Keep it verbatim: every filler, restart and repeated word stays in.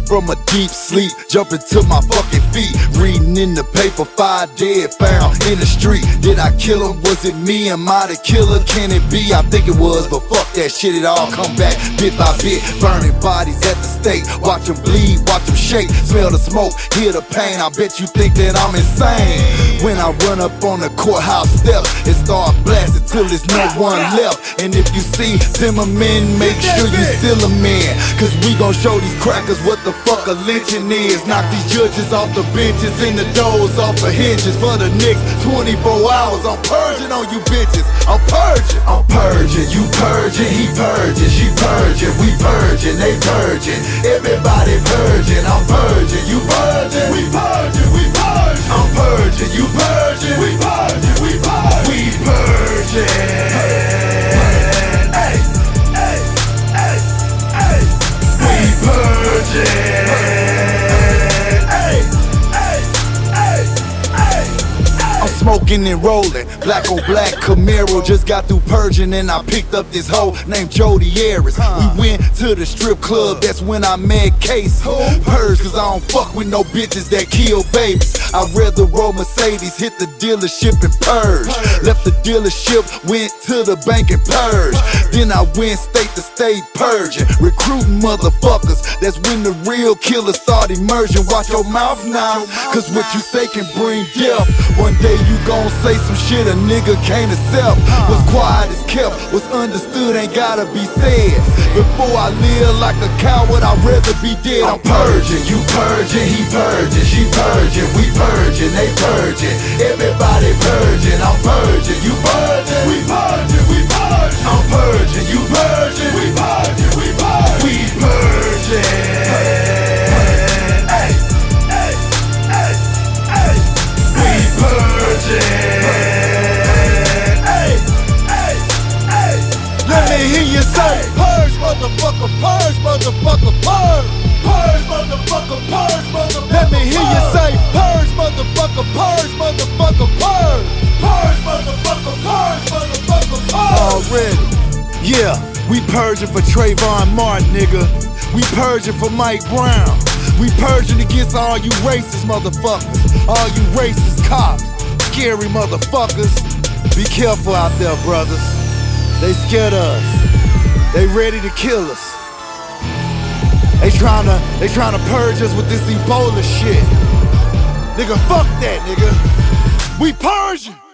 from a deep sleep, jumping to my fucking feet, reading in the paper, five dead found in the street. Did I kill him? Was it me? Am I the killer? Can it be? I think it was, but fuck that shit, it all come back bit by bit. Burning bodies at the stake, watch them bleed, watch them shake, smell the smoke, hear the pain. I bet you think that I'm insane when I run up on the courthouse steps and start blasting till there's no one left. And if you see Zimmerman, make sure you seal them in, cause we gon' show these crackers what the fuck a lynching is. Knock these judges off the benches and the doors off the hinges. For the next twenty-four hours, I'm purging on you bitches. I'm purging, I'm purging. You purging, he purging, she purging, we purging, they purging, everybody purging. I'm purging, you purging, we purging, we purging. I'm purging, you purging, we purging, we purging, we purging. Hey, hey, hey, hey, we purging. Hey, hey, hey, hey, hey. I'm smoking and rolling, black on black Camaro. Just got through purging and I picked up this hoe named Jody Harris. We went to the strip club, that's when I met Case. Purge, cause I don't fuck with no bitches that kill babies. I'd rather roll Mercedes, hit the dealership and purge. Left the dealership, went to the bank and purge. Then I went state to state purging, recruiting motherfuckers. That's when the real killers start emerging. Watch your mouth now, cause what you say can bring death. One day you gon' say some shit a nigga can't accept. What's quiet is kept, what's understood ain't gotta be said. Before I live like a coward, I'd rather be dead. I'm purging, you purging, he purging, she purging, we purging, they purging, everybody purging. I'm purging, you purging, we purging, we purging. I'm purging, you purging, we purging, we purging, we purging. Hey, hey, hey, hey, we purging. Hey, hey, hey, let me hear you say, purge, motherfucker, purge, motherfucker, purge. Purge, motherfucker, purge, motherfucker. Let me hear you say, purge, motherfucker, purge, motherfucker, purge. Purge, motherfucker, purge, motherfucker, purge. Already, yeah, we purging for Trayvon Martin, nigga. We purging for Mike Brown. We purging against all you racist motherfuckers, all you racist cops, scary motherfuckers. Be careful out there, brothers. They scared of us. They ready to kill us. They tryna, they tryna purge us with this Ebola shit. Nigga, fuck that, nigga. We purging.